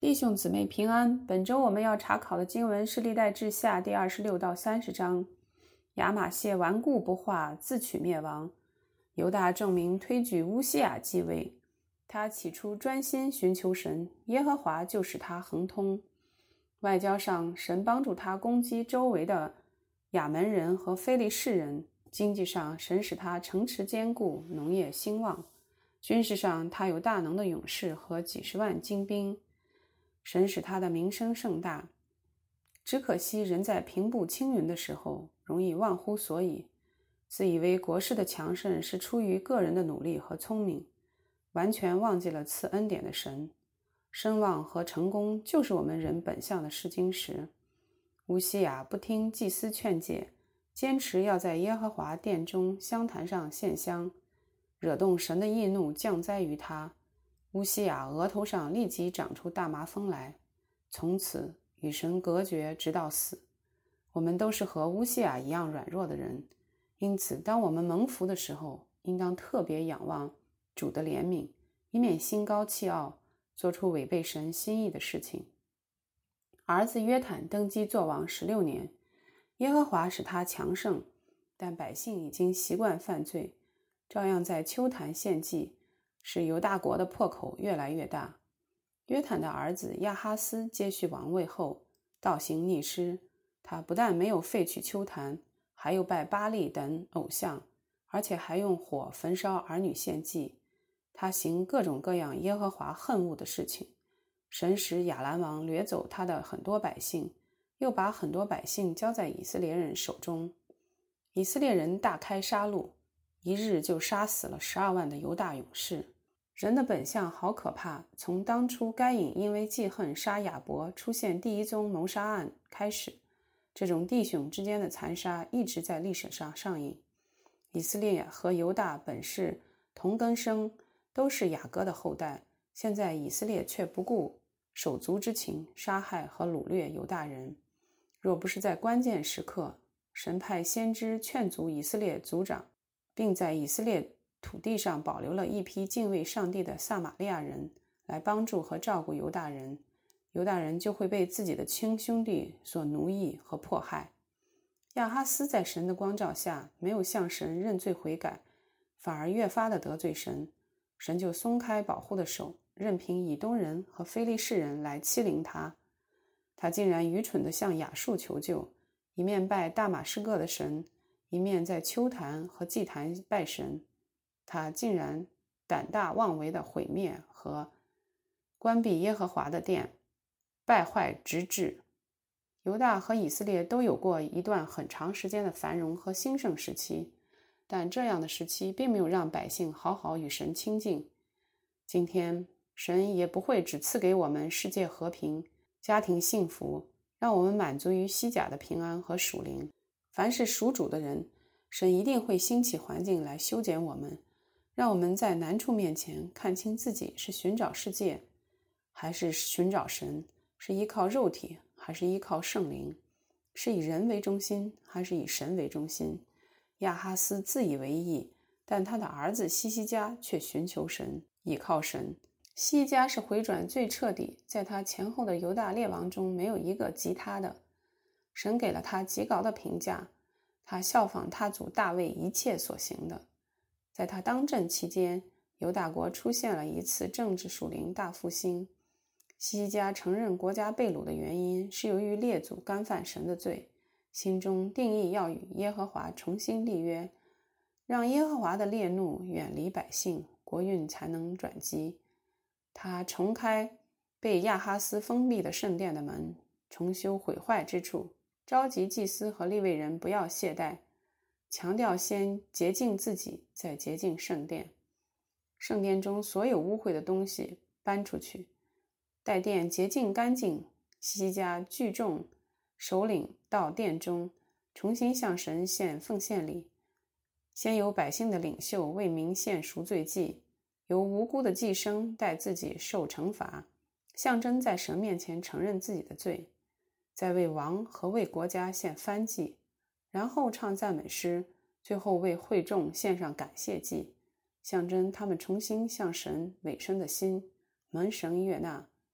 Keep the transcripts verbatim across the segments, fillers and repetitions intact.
弟兄姊妹平安。本周我们要查考的经文是历代志下第二十六到三十章。亚玛谢顽固不化，自取灭亡。犹大众民推举乌西雅继位。他起初专心寻求神，耶和华就使他亨通。外交上，神帮助他攻击周围的亚门人和非利士人；经济上，神使他城池坚固，农业兴旺；军事上，他有大能的勇士和几十万精兵。神使他的名声盛大，只可惜人在平步青云的时候容易忘乎所以，自以为国势的强盛是出于个人的努力和聪明，完全忘记了赐恩典的神。声望和成功就是我们人本相的试金石。乌西雅不听祭司劝诫，坚持要在耶和华殿中香坛上献香，惹动神的义怒降灾于他。乌西雅额头上立即长出大麻风来，从此与神隔绝，直到死。我们都是和乌西雅一样软弱的人，因此当我们蒙福的时候，应当特别仰望主的怜悯，以免心高气傲，做出违背神心意的事情。儿子约坦登基作王十六年，耶和华使他强盛，但百姓已经习惯犯罪，照样在丘坛献祭，使犹大国的破口越来越大。约坦的儿子亚哈斯接续王位后，倒行逆施。他不但没有废去丘坛，还有拜巴力等偶像，而且还用火焚烧儿女献祭。他行各种各样耶和华恨恶的事情。神使亚兰王掠走他的很多百姓，又把很多百姓交在以色列人手中。以色列人大开杀戮，一日就杀死了十二万的犹大勇士。人的本相好可怕，从当初该隐因为记恨杀亚伯出现第一宗谋杀案开始，这种弟兄之间的残杀一直在历史上上映。以色列和犹大本是同根生，都是雅各的后代，现在以色列却不顾手足之情，杀害和掳掠犹大人。若不是在关键时刻，神派先知劝阻以色列族长，并在以色列土地上保留了一批敬畏上帝的撒玛利亚人来帮助和照顾犹大人，犹大人就会被自己的亲兄弟所奴役和迫害。亚哈斯在神的光照下没有向神认罪悔改，反而越发的得罪神，神就松开保护的手，任凭以东人和非利士人来欺凌他。他竟然愚蠢地向亚述求救，一面拜大马士革的神，一面在丘坛和祭坛拜神。他竟然胆大妄为的毁灭和关闭耶和华的殿，败坏直至。犹大和以色列都有过一段很长时间的繁荣和兴盛时期，但这样的时期并没有让百姓好好与神亲近。今天神也不会只赐给我们世界和平、家庭幸福，让我们满足于西甲的平安和属灵。凡是属主的人，神一定会兴起环境来修剪我们，让我们在难处面前看清自己是寻找世界还是寻找神，是依靠肉体还是依靠圣灵，是以人为中心还是以神为中心。亚哈斯自以为义，但他的儿子希西家却寻求神，倚靠神。希西家是回转最彻底，在他前后的犹大列王中没有一个及他的。神给了他极高的评价，他效仿他祖大卫一切所行的。在他当政期间，犹大国出现了一次政治属灵大复兴。希西家承认国家被掳的原因是由于列祖干犯神的罪，心中定义要与耶和华重新立约，让耶和华的烈怒远离百姓，国运才能转机。他重开被亚哈斯封闭的圣殿的门，重修毁坏之处，召集祭司和利未人不要懈怠，强调先洁净自己，再洁净圣殿。圣殿中所有污秽的东西搬出去，待殿洁净干净，希西家聚众首领到殿中，重新向神献奉献礼。先由百姓的领袖为民献赎罪祭，由无辜的祭牲代自己受惩罚，象征在神面前承认自己的罪。再为王和为国家献燔祭，然后唱赞美诗，最后为会众献上感谢祭，象征他们重新向神委身的心，蒙神悦纳。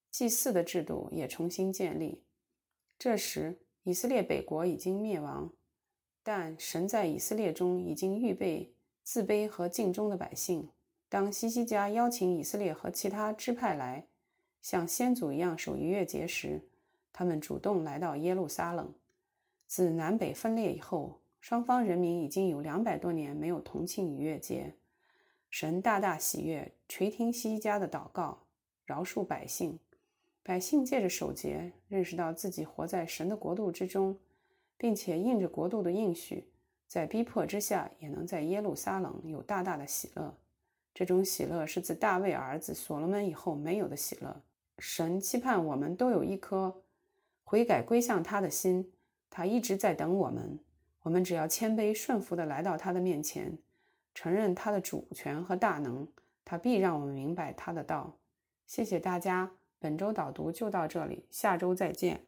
祭祀的制度也重新建立。这时，以色列北国已经灭亡，但神在以色列中已经预备自卑和尽忠的百姓。当西西家邀请以色列和其他支派来像先祖一样守逾越节时，他们主动来到耶路撒冷。自南北分裂以后，双方人民已经有两百多年没有同庆逾越节。神大大喜悦，垂听西西家的祷告，饶恕百姓。百姓借着守节，认识到自己活在神的国度之中，并且应着国度的应许，在逼迫之下也能在耶路撒冷有大大的喜乐。这种喜乐是自大卫儿子所罗门以后没有的喜乐。神期盼我们都有一颗悔改归向他的心，他一直在等我们。我们只要谦卑顺服地来到他的面前，承认他的主权和大能，他必让我们明白他的道。谢谢大家，本周导读就到这里，下周再见。